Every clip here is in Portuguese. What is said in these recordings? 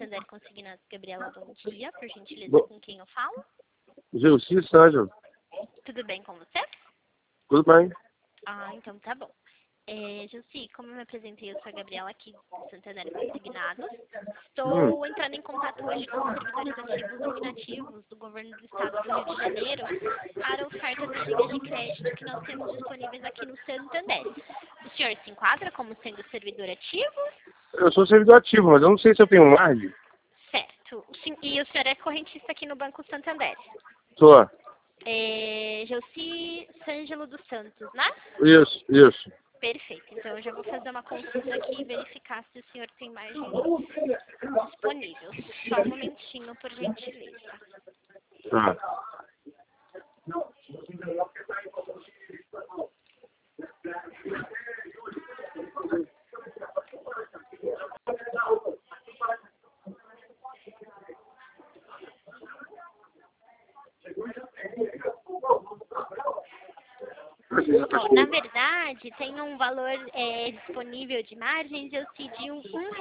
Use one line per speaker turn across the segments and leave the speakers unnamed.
Santander Consignados, Gabriela, bom dia. Por gentileza,
Bo-
com quem eu falo?
Gilci Sângelo.
Tudo bem com você?
Tudo bem?
Ah, então tá bom. Gilci, como eu me apresentei, eu sou a Gabriela aqui do Santander Consignados. Estou entrando em contato hoje com os servidores ativos ou inativos do governo do estado do Rio de Janeiro para ofertas de linhas de crédito que nós temos disponíveis aqui no Santander. O senhor se enquadra como sendo servidor ativo?
Eu sou servidor ativo, mas eu não sei se eu tenho margem.
Certo. E o senhor é correntista aqui no Banco Santander?
Sou.
Gilci Sângelo dos Santos, né?
Isso.
Perfeito. Então, eu já vou fazer uma consulta aqui e verificar se o senhor tem margem disponível. Só um momentinho, por gentileza.
Tá.
Ó, na verdade, tem um valor disponível de margens, eu cedi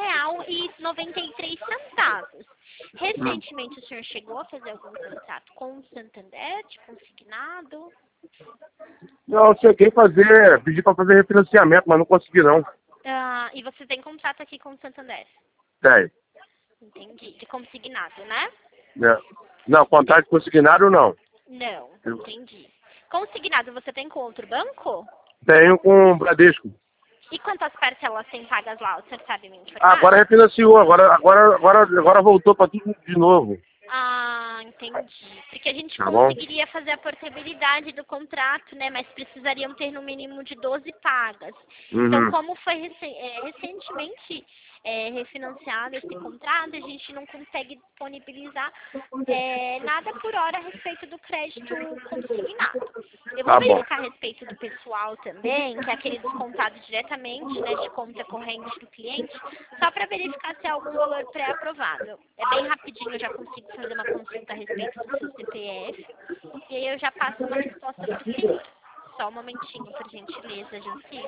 R$ 1,93. Recentemente, o senhor chegou a fazer algum contrato com o Santander, de consignado?
Não, eu cheguei a fazer, pedi para fazer refinanciamento, mas não consegui não.
Ah, e você tem contrato aqui com o Santander?
Tem.
Entendi. De consignado, né?
Não, contrato consignado não.
Não, entendi. Consignado você tem com outro banco?
Tenho com o Bradesco.
E quantas parcelas tem pagas lá? O senhor sabe me informar?
Agora refinanciou, agora voltou para tudo de novo.
Ah, entendi. Porque a gente
Tá bom?
conseguiria fazer a portabilidade do contrato, né? Mas precisariam ter no mínimo de 12 pagas. Então,
Uhum.
como foi recentemente refinanciado esse contrato, a gente não consegue disponibilizar nada por hora a respeito do crédito consignado. Eu vou
Tá bom.
verificar a respeito do pessoal também, que é aquele descontado diretamente, né, de conta corrente do cliente, só para verificar se há algum valor pré-aprovado. É bem rapidinho, eu já consigo fazer uma consulta a respeito do seu CPF, e aí eu já passo uma resposta para o senhor. Só um momentinho, por gentileza, Janci.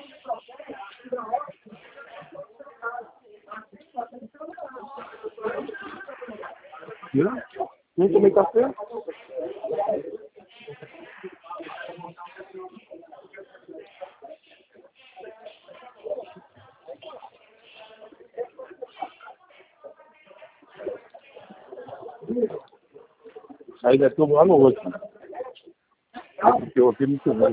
Não tomei café? Aí deve ter lá no outro. Porque eu aqui muito bem.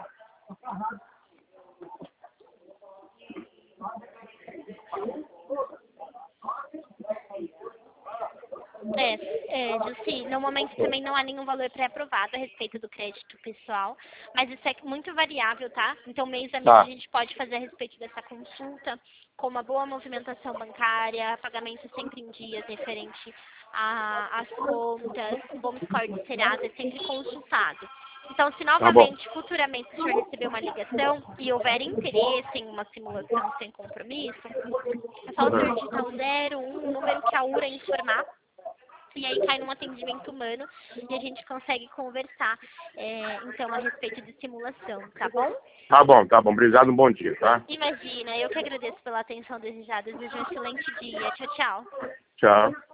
Jussi, no momento também não há nenhum valor pré-aprovado a respeito do crédito pessoal, mas isso é muito variável, tá? Então, mês a mês a gente pode fazer a respeito dessa consulta, com uma boa movimentação bancária, pagamento sempre em dias referente às contas, um bom score de seriado é sempre consultado. Então, se novamente, futuramente, o senhor receber uma ligação e houver interesse em uma simulação sem compromisso, é só o senhor digitar o 01, o número que a URA informar, e aí cai num atendimento humano e a gente consegue conversar, então, a respeito de simulação, tá bom?
Tá bom. Obrigado, um bom dia, tá?
Imagina, eu que agradeço pela atenção desejada, desejo um excelente dia. Tchau, tchau.
Tchau.